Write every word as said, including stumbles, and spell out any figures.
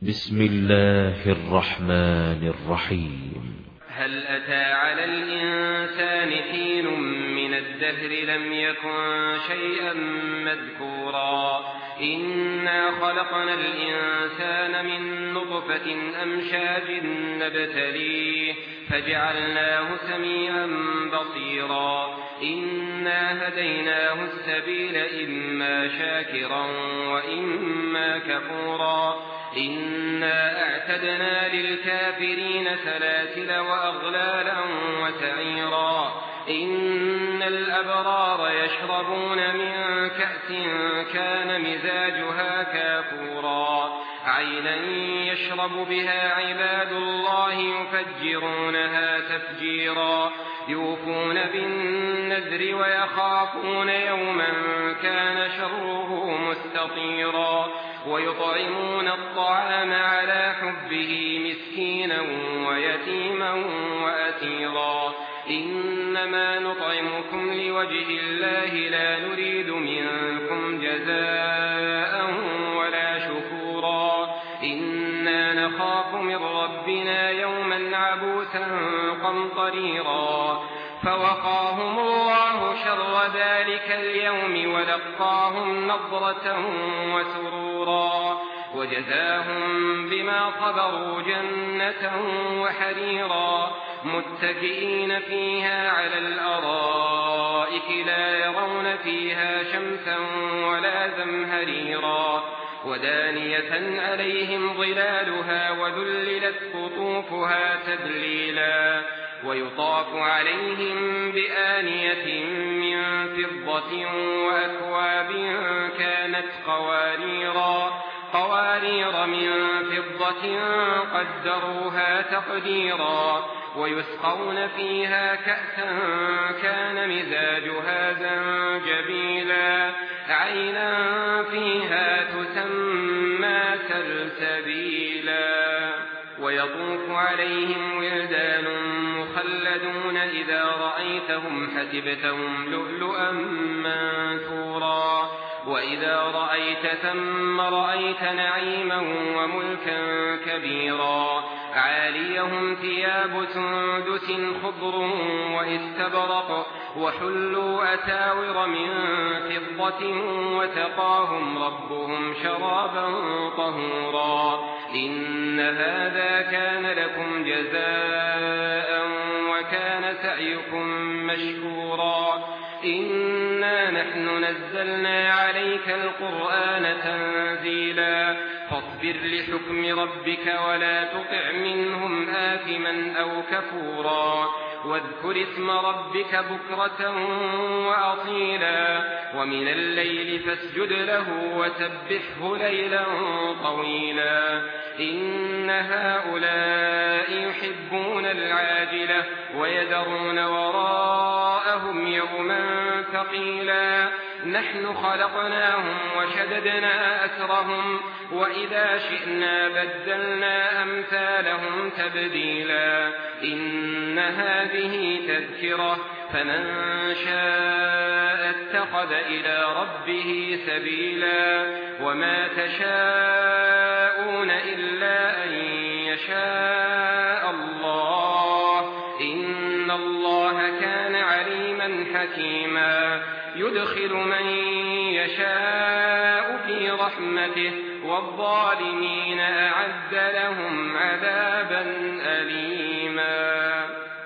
بسم الله الرحمن الرحيم. هل أتى على الإنسان حين من الدهر لم يكن شيئا مذكورا إنا خلقنا الإنسان من نطفة أمشاج نبتليه فجعلناه سميعا بصيرا إنا هديناه السبيل إما شاكرا وإما كفورا إنا أعتدنا للكافرين سلاسل وأغلالا وسعيرا إن الأبرار يشربون من كأس كان مزاجها كافورا عينا يشرب بها عباد الله يفجرونها تفجيرا يوفون بالنذر ويخافون يوما كان شره مستطيرا ويطعمون الطعام على حبه مسكينا ويتيما وأسيرا إنما نطعمكم لوجه الله لا نريد منكم جزاء ولا شكورا إنا نخاف من ربنا يوما عبوسا قمطريرا فوقاهم الله شر ذلك اليوم ولقاهم نضرة وسرورا وجزاهم بما صبروا جنة وحريرا متكئين فيها على الأرائك لا يرون فيها شمسا ولا زمهريرا ودانية عليهم ظلالها وذللت قطوفها تذليلا ويطاف عليهم بآنية من فضة وأكواب كانت قواريرا قوارير من فضة قدروها تقديرا ويسقون فيها كأسا كان مزاجها زنجبيلا عينا فيها تسمى سلسبيلا ويطوف عليهم ولدان مخلدون إذا رأيتهم حسبتهم لؤلؤا منثورا وإذا رأيت ثم رأيت نعيما وملكا كبيرا عاليهم ثياب سندس خضر واستبرق وحلوا أساور من فضة وسقاهم ربهم شرابا طهورا إن هذا كان لكم جزاء وكان سعيكم مشكورا إنا نحن نزلنا عليك القرآن تنزيلا فاصبر لحكم ربك ولا تطع منهم آثما أو كفورا واذكر اسم ربك بكرة وأصيلا ومن الليل فاسجد له وسبحه ليلا طويلا إن هؤلاء يحبون العاجلة ويذرون وراءهم يوما ثقيلا نحن خلقناهم وشددنا أسرهم وإذا شئنا بدلنا أمثالهم تبديلا إن هذه تذكرة فمن شاء اتخذ إلى ربه سبيلا وما تشاءون إلا أن يشاء الله إن الله كان عليما حكيما يدخل من يشاء في رحمته والظالمين أعد لهم